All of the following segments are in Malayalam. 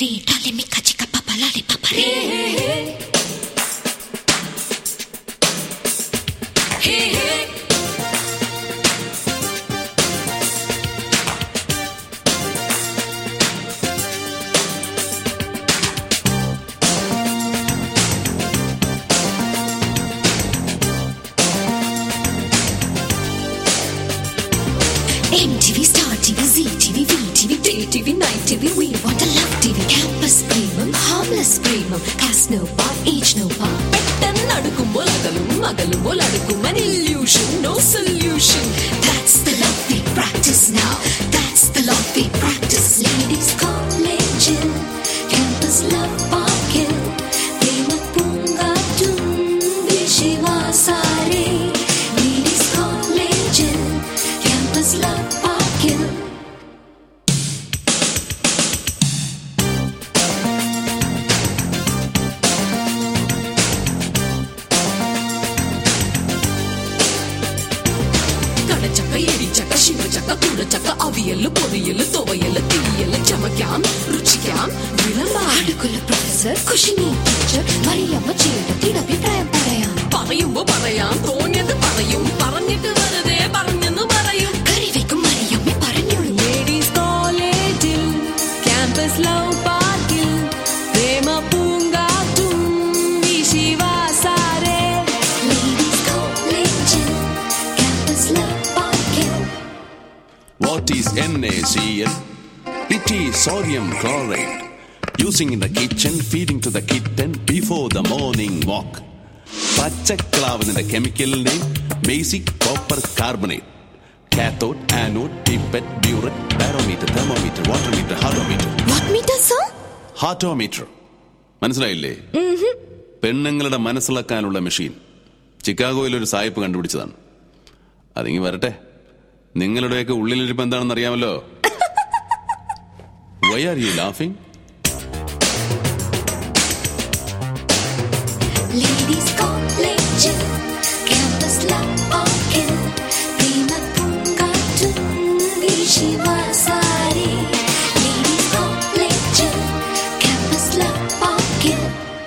re, dale mi chica papa lollipop re. Hey hey. MTV, Star TV, ZTV, VTV, Day TV, Night TV, we want a love TV. Campus premium, harmless premium. Cast no bar, age no bar. Pettannadukumbol agalum adukum an illusion, no solution. That's the love we practice now. That's the love we practice. Ladies college, campus love parking. Prema pungatum, vishivasare. Ladies college, campus love parking. Kadachaka, Edichaka, Shivachaka, Kudachaka, Aviyallu, Poriyallu, Tovayallu, Thiyallu, Chamakam, Ruchikam, Vilamba. Adukula professor, Kushini teacher, Mariyamma Cheyada, Thidapi Prayam Parayam. Parayumbo Parayam, Thoniyathu Parayum, Parannittu Varuthe, Paranjennu Parayum. Kari vekkum Mariyamme Paranyolu. Ladies college, campus love parkil, Prema Pungatum, Vishivasare. Ladies college, campus love parkil. What is NaCl? It is sodium chloride. Using in the kitchen, feeding to the kitten before the morning walk. പച്ചക്ലാവിന്റെ chemical name basic copper carbonate. Cathode, anode, pipette, burette, barometer, thermometer, water meter, hardometer. What meter, sir? Heartometer. മനസ്സിലായില്ലേ? പെണ്ണുങ്ങളുടെ മനസ്സിളക്കാനുള്ള മെഷീൻ. ചിക്കാഗോയിൽ ഒരു സായിപ്പ് കണ്ടുപിടിച്ചതാണ്. അതിങ്ങി വരട്ടെ. നിങ്ങളുടെയൊക്കെ ഉള്ളിലിരിപ്പ് എന്താണെന്ന് അറിയാമല്ലോ. Why are you laughing? Ladies college, campus love parking. Prema pungatum, vishivasare. Ladies college, campus love parking.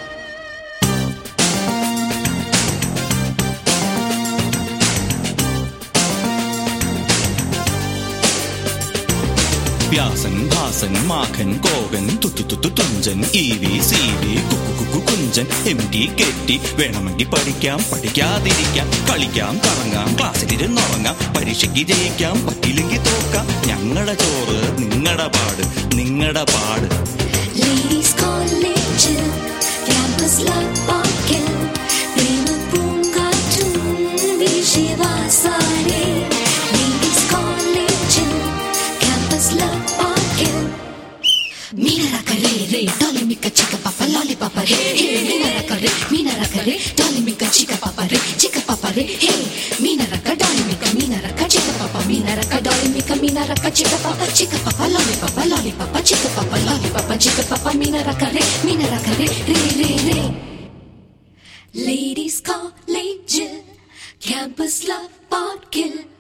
Vyasan, Bhasan, മാഘൻ, Kokan, Thunchan, EV, CV, Kukku, Kunchan, MT, KT. വേണമെങ്കിൽ പഠിക്കാം, പഠിക്കാതിരിക്കാം, കളിക്കാം, കറങ്ങാം, ക്ലാസ്സിലിരുന്നുറങ്ങാം, പരീക്ഷയ്ക്ക് ജയിക്കാം, പറ്റില്ലെങ്കിൽ തോക്കാം. ഞങ്ങളുടെ ചോറ് നിങ്ങളുടെ പാട്, നിങ്ങളുടെ പാട്. Ladies college, campus love parking. Prema pungatum, vishivasare. Ladies college, campus love parking. Meena rakare re, dolly mika chika papa lollipop re. Hey, meena rakare, dolly mika chika papa re. Hey, meena raka dolly mika, meena raka chika papa, meena raka dolly mika, meena raka chika papa lollipop, chika papa lollipop, chika papa, meena raka re, re. Ladies college, campus love parking.